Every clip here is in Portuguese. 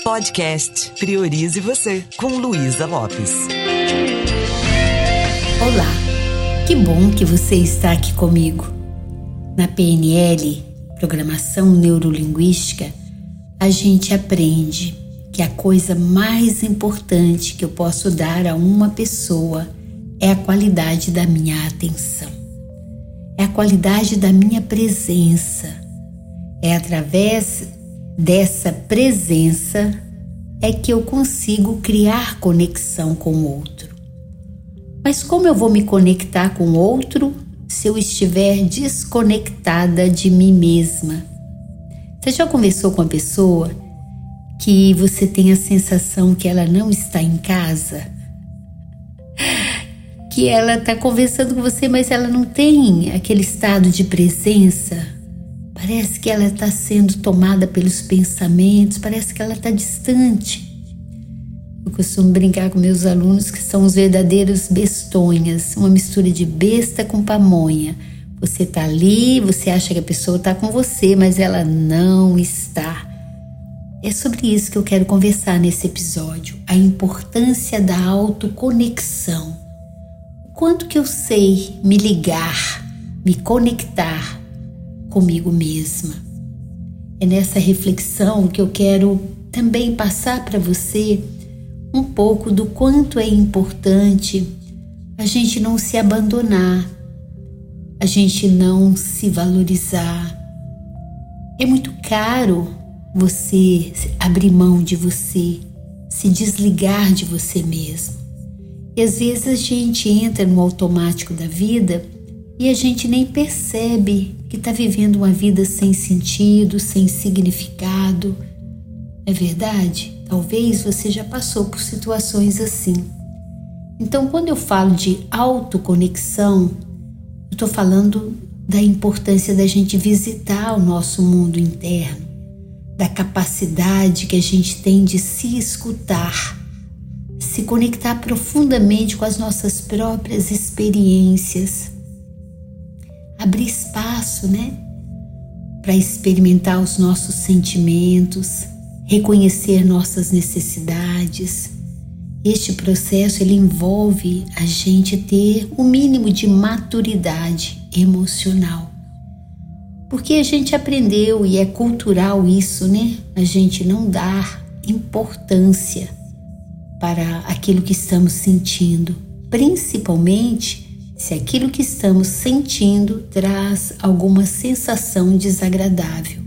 Podcast Priorize Você, com Luísa Lopes. Olá, que bom que você está aqui comigo. Na PNL, Programação Neurolinguística, a gente aprende que a coisa mais importante que eu posso dar a uma pessoa é a qualidade da minha atenção. É a qualidade da minha presença. É através dessa presença é que eu consigo criar conexão com o outro. Mas como eu vou me conectar com o outro se eu estiver desconectada de mim mesma? Você já conversou com uma pessoa que você tem a sensação que ela não está em casa? Que ela está conversando com você, mas ela não tem aquele estado de presença? Parece que ela está sendo tomada pelos pensamentos, parece que ela está distante. Eu costumo brincar com meus alunos que são os verdadeiros bestonhas, uma mistura de besta com pamonha. Você está ali, você acha que a pessoa está com você, mas ela não está. É sobre isso que eu quero conversar nesse episódio, a importância da autoconexão. O quanto que eu sei me ligar, me conectar comigo mesma. É nessa reflexão que eu quero também passar para você um pouco do quanto é importante a gente não se abandonar, a gente não se valorizar. É muito caro você abrir mão de você, se desligar de você mesmo. E às vezes a gente entra no automático da vida e a gente nem percebe que está vivendo uma vida sem sentido, sem significado. É verdade? Talvez você já passou por situações assim. Então, quando eu falo de autoconexão, eu estou falando da importância da gente visitar o nosso mundo interno, da capacidade que a gente tem de se escutar, se conectar profundamente com as nossas próprias experiências, abrir espaço, para experimentar os nossos sentimentos, reconhecer nossas necessidades. Este processo ele envolve a gente ter o mínimo de maturidade emocional. Porque a gente aprendeu e é cultural isso, a gente não dar importância para aquilo que estamos sentindo, principalmente se aquilo que estamos sentindo traz alguma sensação desagradável.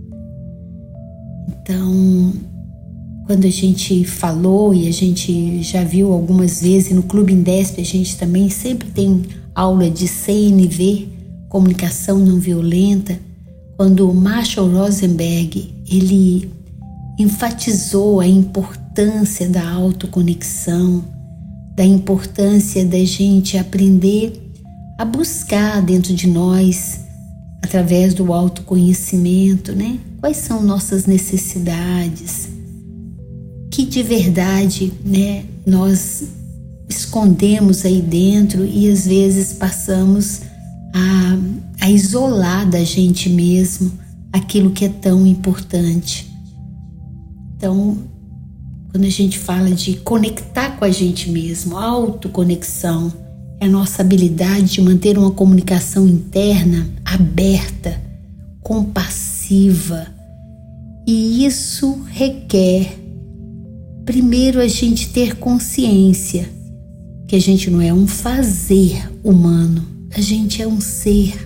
Então, quando a gente falou e a gente já viu algumas vezes no Clube Indesp, a gente também sempre tem aula de CNV, Comunicação Não Violenta, quando o Marshall Rosenberg, ele enfatizou a importância da autoconexão, da importância da gente aprender a buscar dentro de nós, através do autoconhecimento, quais são nossas necessidades, que de verdade, nós escondemos aí dentro e às vezes passamos a isolar da gente mesmo aquilo que é tão importante. Então, quando a gente fala de conectar com a gente mesmo, autoconexão é a nossa habilidade de manter uma comunicação interna aberta, compassiva. E isso requer, primeiro, a gente ter consciência que a gente não é um fazer humano, a gente é um ser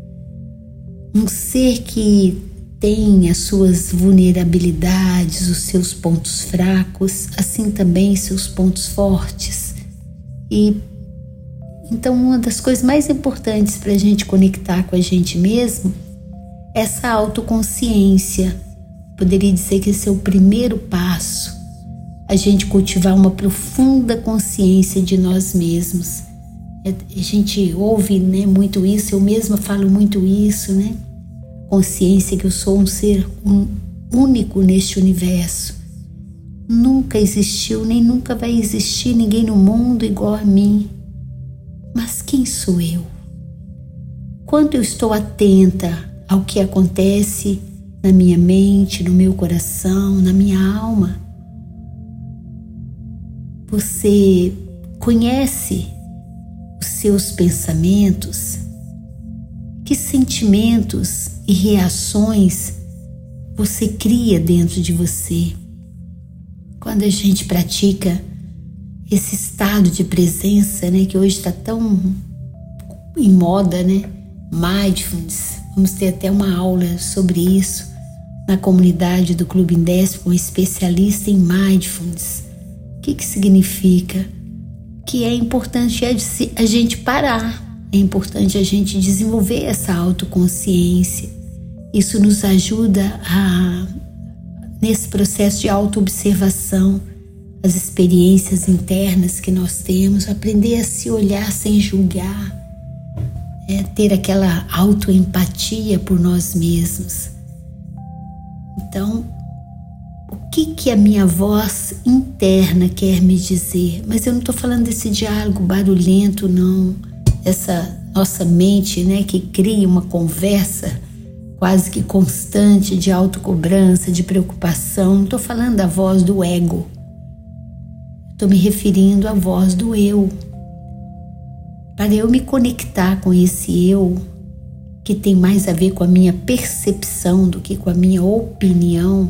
que tem as suas vulnerabilidades, os seus pontos fracos, assim também seus pontos fortes. E então uma das coisas mais importantes para a gente conectar com a gente mesmo é essa autoconsciência. Poderia dizer que esse é o primeiro passo, a gente cultivar uma profunda consciência de nós mesmos. A gente ouve muito isso, eu mesma falo muito isso, Consciência que eu sou um ser único neste universo. Nunca existiu, nem nunca vai existir ninguém no mundo igual a mim. Mas quem sou eu? Quando eu estou atenta ao que acontece na minha mente, no meu coração, na minha alma, você conhece os seus pensamentos? Que sentimentos e reações você cria dentro de você? Quando a gente pratica esse estado de presença, né, que hoje está tão em moda, né? Mindfulness. Vamos ter até uma aula sobre isso na comunidade do Clube Indesp com um especialista em Mindfulness. O que significa? Que é importante a gente parar, é importante a gente desenvolver essa autoconsciência. Isso nos ajuda nesse processo de autoobservação, as experiências internas que nós temos, aprender a se olhar sem julgar, ter aquela autoempatia por nós mesmos. Então, o que a minha voz interna quer me dizer? Mas eu não estou falando desse diálogo barulhento, não. Essa nossa mente, né, que cria uma conversa quase que constante de autocobrança, de preocupação. Não estou falando da voz do ego. Estou me referindo à voz do eu. Para eu me conectar com esse eu, que tem mais a ver com a minha percepção do que com a minha opinião,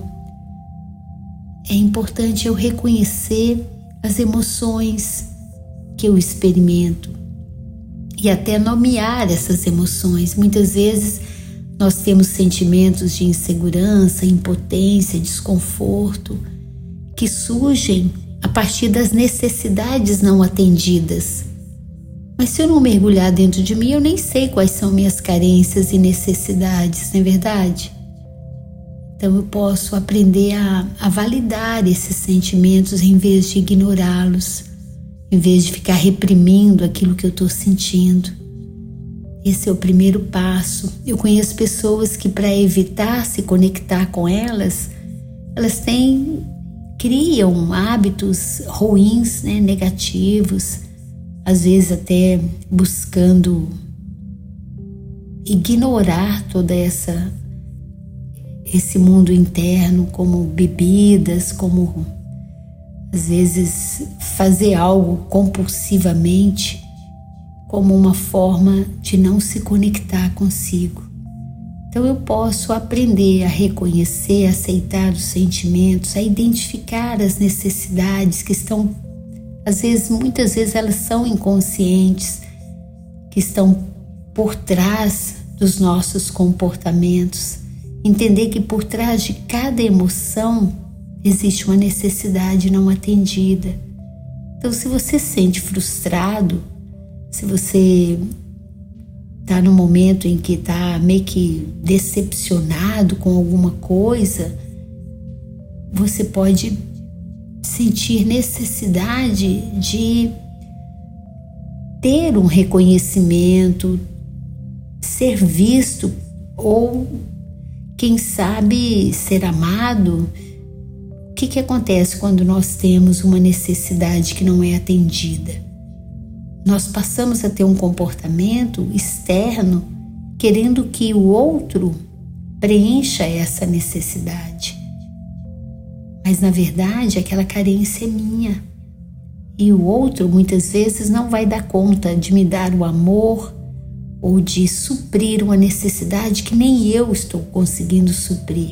é importante eu reconhecer as emoções que eu experimento e até nomear essas emoções. Muitas vezes nós temos sentimentos de insegurança, impotência, desconforto, que surgem a partir das necessidades não atendidas. Mas se eu não mergulhar dentro de mim, eu nem sei quais são minhas carências e necessidades, não é verdade? Então eu posso aprender a validar esses sentimentos em vez de ignorá-los, em vez de ficar reprimindo aquilo que eu estou sentindo. Esse é o primeiro passo. Eu conheço pessoas que, para evitar se conectar com elas criam hábitos ruins, né, negativos, às vezes até buscando ignorar toda esse mundo interno, como bebidas, como às vezes fazer algo compulsivamente, como uma forma de não se conectar consigo. Então eu posso aprender a reconhecer, a aceitar os sentimentos, a identificar as necessidades que estão, muitas vezes elas são inconscientes, que estão por trás dos nossos comportamentos. Entender que por trás de cada emoção existe uma necessidade não atendida. Então, se você se sente frustrado, se você está no momento em que está meio que decepcionado com alguma coisa, você pode sentir necessidade de ter um reconhecimento, ser visto ou, quem sabe, ser amado. O que acontece quando nós temos uma necessidade que não é atendida? Nós passamos a ter um comportamento externo querendo que o outro preencha essa necessidade. Mas, na verdade, aquela carência é minha. E o outro, muitas vezes, não vai dar conta de me dar o amor ou de suprir uma necessidade que nem eu estou conseguindo suprir.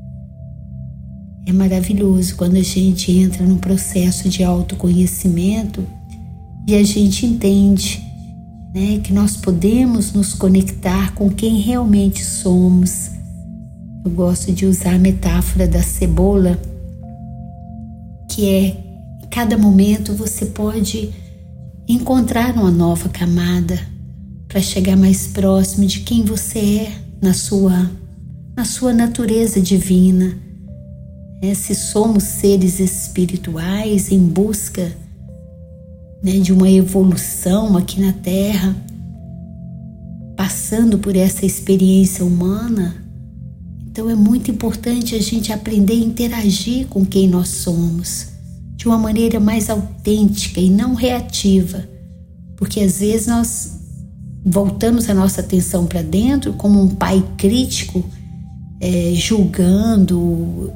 É maravilhoso quando a gente entra num processo de autoconhecimento e a gente entende, né, que nós podemos nos conectar com quem realmente somos. Eu gosto de usar a metáfora da cebola, que é, em cada momento você pode encontrar uma nova camada para chegar mais próximo de quem você é na sua natureza divina. Se somos seres espirituais em busca, né, de uma evolução aqui na Terra, passando por essa experiência humana, então é muito importante a gente aprender a interagir com quem nós somos de uma maneira mais autêntica e não reativa, porque às vezes nós voltamos a nossa atenção para dentro como um pai crítico, julgando,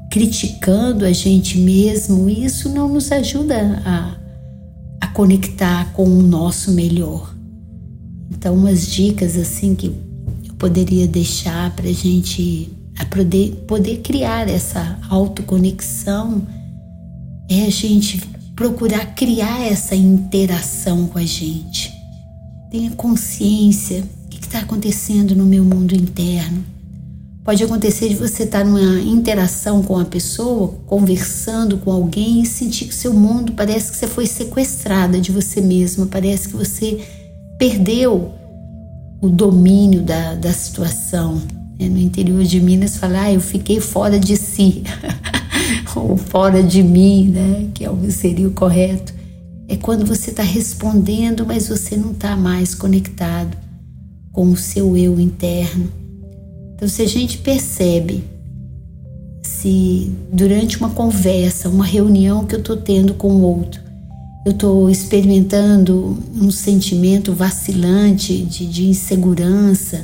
criticando a gente mesmo, e isso não nos ajuda a conectar com o nosso melhor. Então, umas dicas assim que eu poderia deixar para a gente poder criar essa autoconexão é a gente procurar criar essa interação com a gente. Tenha consciência do que está acontecendo no meu mundo interno. Pode acontecer de você estar numa interação com uma pessoa, conversando com alguém e sentir que seu mundo parece que você foi sequestrada de você mesma, parece que você perdeu o domínio da situação. No interior de Minas fala, eu fiquei fora de si, ou fora de mim, né? Que seria o correto. É quando você está respondendo, mas você não está mais conectado com o seu eu interno. Então, se a gente percebe, se durante uma conversa, uma reunião que eu estou tendo com o outro, eu estou experimentando um sentimento vacilante de insegurança,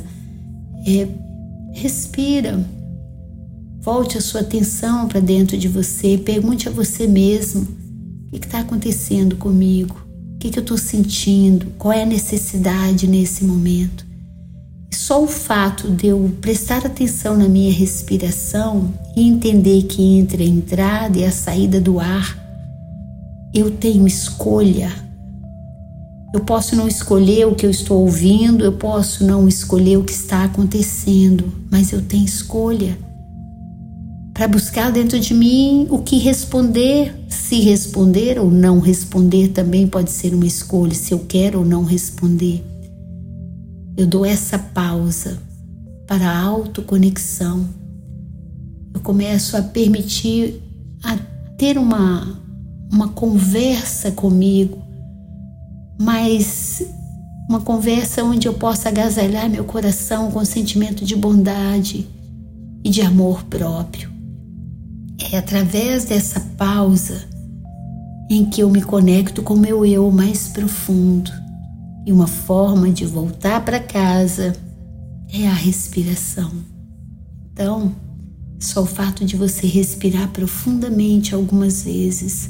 respira, volte a sua atenção para dentro de você, pergunte a você mesmo, o que está acontecendo comigo? O que eu estou sentindo? Qual é a necessidade nesse momento? E só o fato de eu prestar atenção na minha respiração e entender que entre a entrada e a saída do ar, eu tenho escolha. Eu posso não escolher o que eu estou ouvindo, eu posso não escolher o que está acontecendo, mas eu tenho escolha para buscar dentro de mim o que responder. Se responder ou não responder também pode ser uma escolha, se eu quero ou não responder. Eu dou essa pausa para a autoconexão. Eu começo a permitir a ter uma conversa comigo, mas uma conversa onde eu possa agasalhar meu coração com sentimento de bondade e de amor próprio. É através dessa pausa em que eu me conecto com o meu eu mais profundo. E uma forma de voltar para casa é a respiração. Então, só o fato de você respirar profundamente algumas vezes,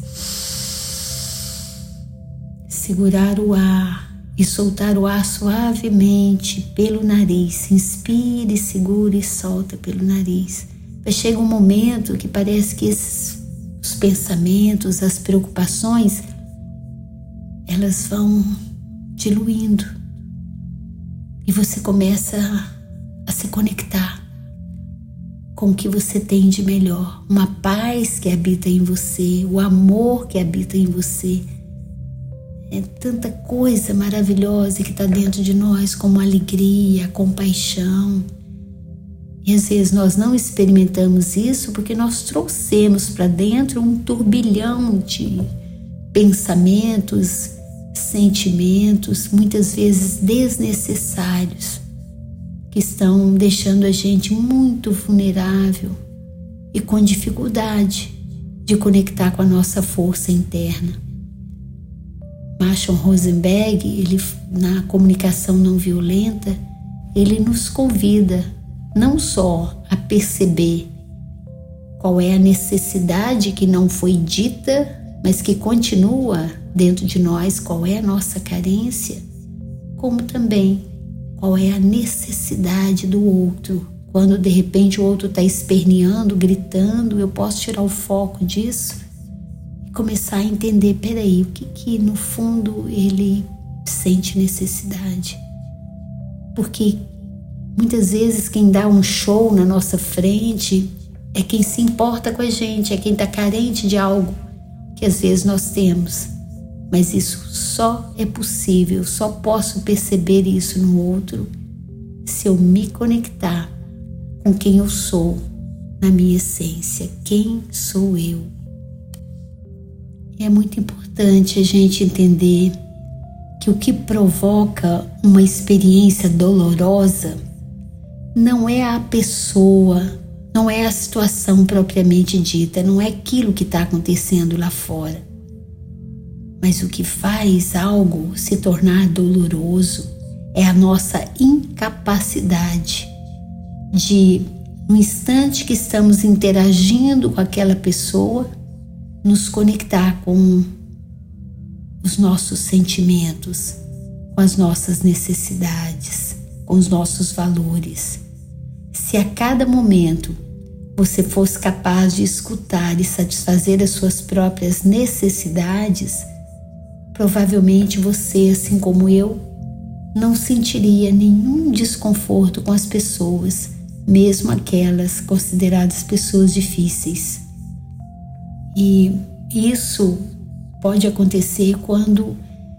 segurar o ar e soltar o ar suavemente pelo nariz. Inspire, segura e solta pelo nariz. Mas chega um momento que parece que os pensamentos, as preocupações, elas vão diluindo e você começa a se conectar com o que você tem de melhor, uma paz que habita em você, o amor que habita em você. É tanta coisa maravilhosa que está dentro de nós, como a alegria, a compaixão. E às vezes nós não experimentamos isso porque nós trouxemos para dentro um turbilhão de pensamentos, sentimentos, muitas vezes desnecessários, que estão deixando a gente muito vulnerável e com dificuldade de conectar com a nossa força interna. Marshall Rosenberg, ele, na comunicação não violenta, ele nos convida não só a perceber qual é a necessidade que não foi dita, mas que continua dentro de nós, qual é a nossa carência, como também qual é a necessidade do outro. Quando de repente o outro está esperneando, gritando, eu posso tirar o foco disso e começar a entender, peraí, o que no fundo ele sente necessidade. Porque muitas vezes quem dá um show na nossa frente é quem se importa com a gente, é quem está carente de algo que às vezes nós temos. Mas isso só é possível, só posso perceber isso no outro se eu me conectar com quem eu sou, na minha essência, quem sou eu. E é muito importante a gente entender que o que provoca uma experiência dolorosa não é a pessoa, não é a situação propriamente dita, não é aquilo que está acontecendo lá fora. Mas o que faz algo se tornar doloroso é a nossa incapacidade de no instante que estamos interagindo com aquela pessoa, nos conectar com os nossos sentimentos, com as nossas necessidades, com os nossos valores. Se a cada momento você fosse capaz de escutar e satisfazer as suas próprias necessidades, provavelmente você, assim como eu, não sentiria nenhum desconforto com as pessoas, mesmo aquelas consideradas pessoas difíceis. E isso pode acontecer quando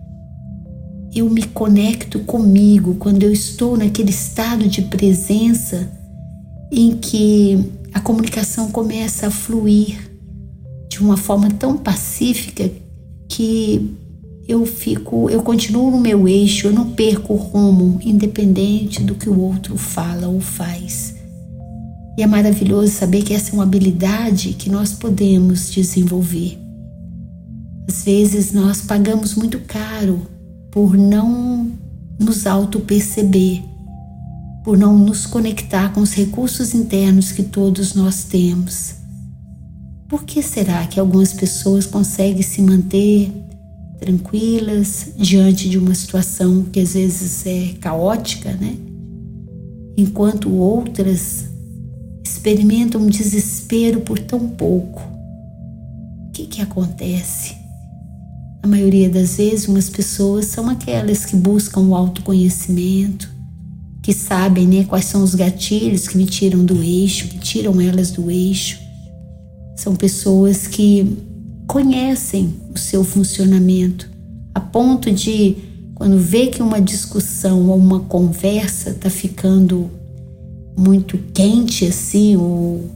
eu me conecto comigo, quando eu estou naquele estado de presença em que a comunicação começa a fluir de uma forma tão pacífica que eu continuo no meu eixo, eu não perco o rumo, independente do que o outro fala ou faz. E é maravilhoso saber que essa é uma habilidade que nós podemos desenvolver. Às vezes nós pagamos muito caro por não nos auto-perceber, por não nos conectar com os recursos internos que todos nós temos. Por que será que algumas pessoas conseguem se manter tranquilas diante de uma situação que às vezes é caótica, né? Enquanto outras experimentam um desespero por tão pouco? O que acontece? A maioria das vezes, umas pessoas são aquelas que buscam o autoconhecimento, que sabem, né, quais são os gatilhos que me tiram do eixo, que tiram elas do eixo. São pessoas que conhecem o seu funcionamento, a ponto de, quando vê que uma discussão ou uma conversa está ficando muito quente assim, ou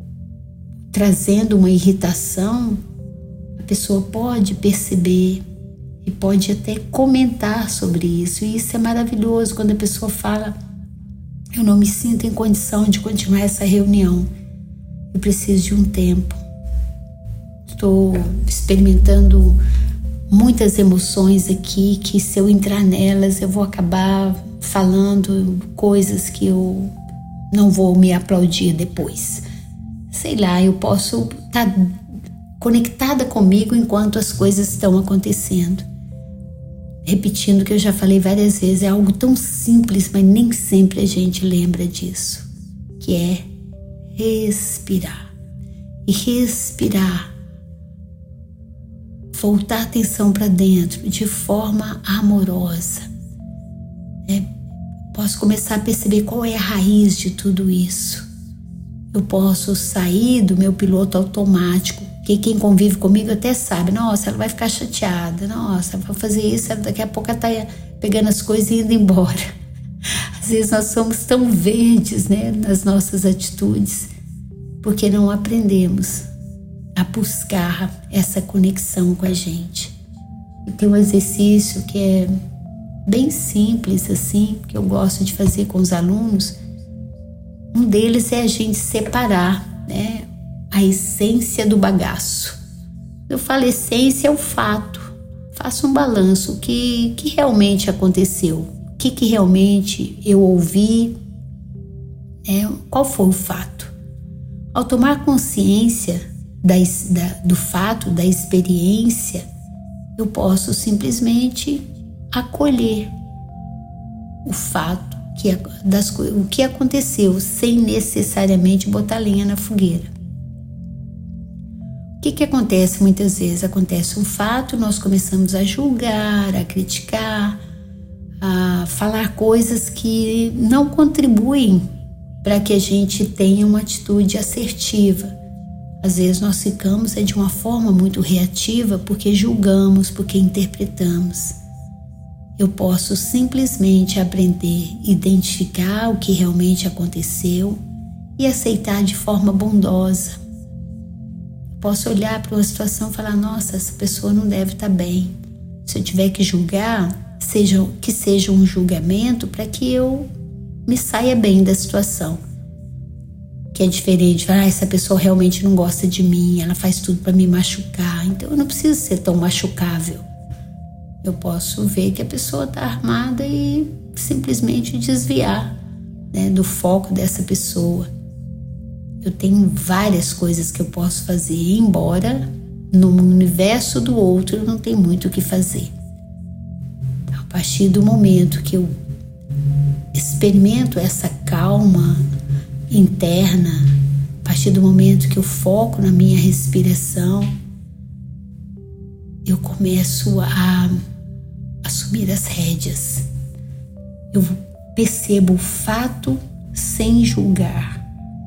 trazendo uma irritação, a pessoa pode perceber e pode até comentar sobre isso. E isso é maravilhoso quando a pessoa fala: eu não me sinto em condição de continuar essa reunião, eu preciso de um tempo. Estou experimentando muitas emoções aqui que, se eu entrar nelas, eu vou acabar falando coisas que eu não vou me aplaudir depois. Sei lá, eu posso estar conectada comigo enquanto as coisas estão acontecendo. Repetindo o que eu já falei várias vezes, é algo tão simples, mas nem sempre a gente lembra disso, que é respirar. E respirar, voltar a atenção para dentro de forma amorosa. Posso começar a perceber qual é a raiz de tudo isso. Eu posso sair do meu piloto automático, que quem convive comigo até sabe: nossa, ela vai ficar chateada, nossa, vai fazer isso, daqui a pouco ela está pegando as coisas e indo embora. Às vezes nós somos tão verdes, né, nas nossas atitudes, porque não aprendemos a buscar essa conexão com a gente. E tem um exercício que é bem simples assim, que eu gosto de fazer com os alunos. Um deles é a gente separar, né, a essência do bagaço. Eu falo essência, é o fato. Faça um balanço, o que realmente aconteceu, o que realmente eu ouvi, qual foi o fato. Ao tomar consciência do fato, da experiência, eu posso simplesmente acolher o fato, o que aconteceu, sem necessariamente botar lenha na fogueira. O que acontece muitas vezes? Acontece um fato, nós começamos a julgar, a criticar, a falar coisas que não contribuem para que a gente tenha uma atitude assertiva. Às vezes nós ficamos de uma forma muito reativa porque julgamos, porque interpretamos. Eu posso simplesmente aprender, identificar o que realmente aconteceu e aceitar de forma bondosa. Posso olhar para uma situação e falar: nossa, essa pessoa não deve estar bem. Se eu tiver que julgar, que seja um julgamento para que eu me saia bem da situação. Que é diferente, essa pessoa realmente não gosta de mim, ela faz tudo para me machucar, então eu não preciso ser tão machucável. Eu posso ver que a pessoa está armada e simplesmente desviar, né, do foco dessa pessoa. Eu tenho várias coisas que eu posso fazer, embora no universo do outro eu não tenho muito o que fazer. A partir do momento que eu experimento essa calma interna, a partir do momento que eu foco na minha respiração, eu começo a assumir as rédeas. Eu percebo o fato sem julgar.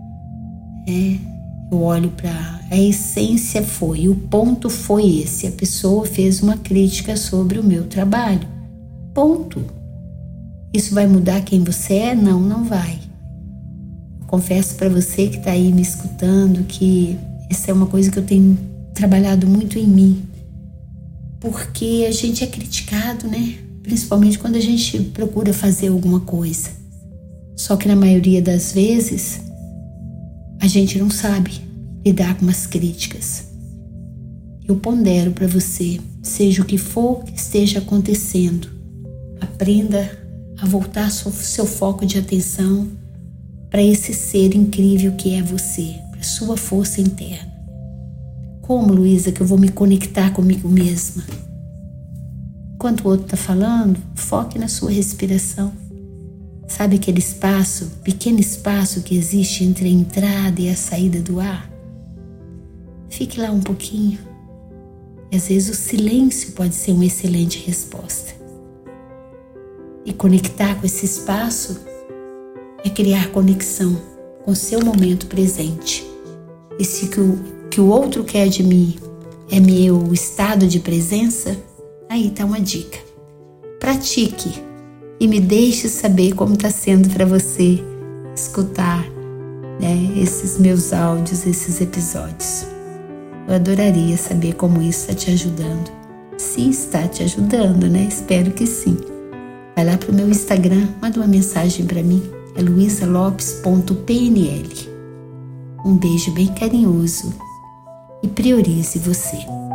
Eu olho para a essência o ponto foi esse. A pessoa fez uma crítica sobre o meu trabalho. Ponto. Isso vai mudar quem você é? Não, não vai. Eu confesso para você que está aí me escutando que essa é uma coisa que eu tenho trabalhado muito em mim. Porque a gente é criticado, né? Principalmente quando a gente procura fazer alguma coisa. Só que na maioria das vezes, a gente não sabe lidar com as críticas. Eu pondero para você, seja o que for que esteja acontecendo, aprenda a voltar seu foco de atenção para esse ser incrível que é você, para sua força interna. Como, Luísa, que eu vou me conectar comigo mesma? Enquanto o outro está falando, foque na sua respiração. Sabe aquele espaço, pequeno espaço que existe entre a entrada e a saída do ar? Fique lá um pouquinho. E às vezes o silêncio pode ser uma excelente resposta. E conectar com esse espaço é criar conexão com o seu momento presente. E se que o outro quer de mim é meu estado de presença, aí está uma dica. Pratique e me deixe saber como está sendo para você escutar, esses meus áudios, esses episódios. Eu adoraria saber como isso está te ajudando. Se está te ajudando, Espero que sim. Vai lá para o meu Instagram, manda uma mensagem para mim, é luisalopes.pnl. Um beijo bem carinhoso e priorize você.